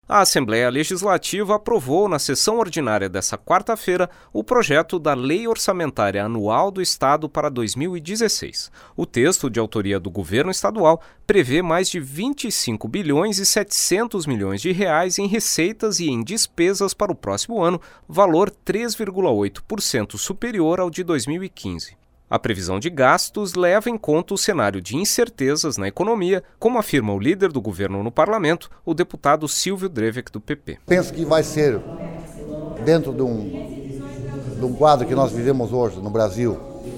A Assembleia Legislativa aprovou na sessão ordinária desta quarta-feira o projeto da Lei Orçamentária Anual do Estado para 2016. O texto, de autoria do governo estadual, prevê mais de 25 bilhões e 700 milhões de reais em receitas e em despesas para o próximo ano, valor 3,8% superior ao de 2015. A previsão de gastos leva em conta o cenário de incertezas na economia, como afirma o líder do governo no parlamento, o deputado Silvio Drevek, do PP. Penso que vai ser, dentro de um quadro que nós vivemos hoje no Brasil,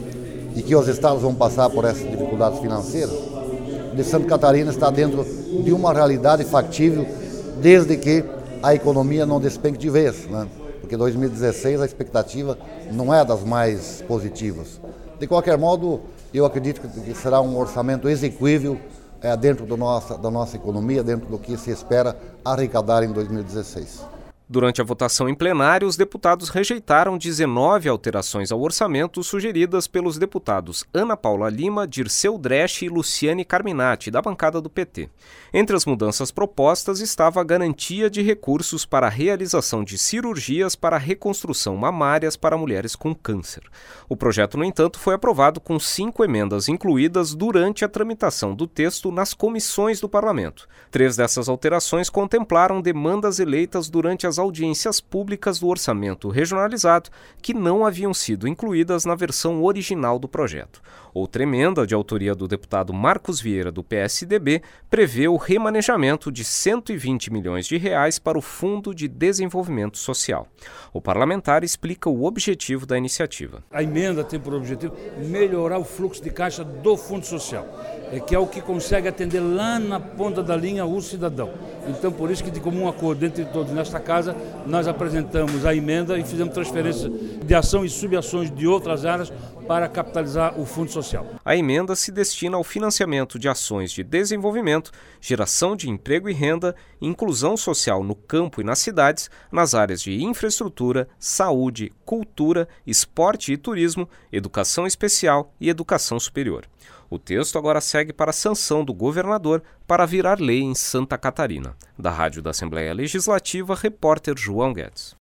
e que os estados vão passar por essas dificuldades financeiras, de Santa Catarina está dentro de uma realidade factível, desde que a economia não despenque de vez, né? Porque 2016 a expectativa não é das mais positivas. De qualquer modo, eu acredito que será um orçamento execuível dentro da nossa economia, dentro do que se espera arrecadar em 2016. Durante a votação em plenário, os deputados rejeitaram 19 alterações ao orçamento sugeridas pelos deputados Ana Paula Lima, Dirceu Dresch e Luciane Carminati, da bancada do PT. Entre as mudanças propostas estava a garantia de recursos para a realização de cirurgias para reconstrução mamárias para mulheres com câncer. O projeto, no entanto, foi aprovado com 5 emendas incluídas durante a tramitação do texto nas comissões do parlamento. 3 dessas alterações contemplaram demandas eleitas durante as audiências públicas do orçamento regionalizado que não haviam sido incluídas na versão original do projeto. Outra emenda, de autoria do deputado Marcos Vieira, do PSDB, prevê o remanejamento de 120 milhões de reais para o Fundo de Desenvolvimento Social. O parlamentar explica o objetivo da iniciativa. A emenda tem por objetivo melhorar o fluxo de caixa do Fundo Social, que é o que consegue atender lá na ponta da linha o cidadão. Então, por isso que, de comum acordo entre todos nesta casa, nós apresentamos a emenda e fizemos transferência de ação e subações de outras áreas para capitalizar o Fundo Social. A emenda se destina ao financiamento de ações de desenvolvimento, geração de emprego e renda, inclusão social no campo e nas cidades, nas áreas de infraestrutura, saúde, cultura, esporte e turismo, educação especial e educação superior. O texto agora segue para a sanção do governador para virar lei em Santa Catarina. Da Rádio da Assembleia Legislativa, repórter João Guedes.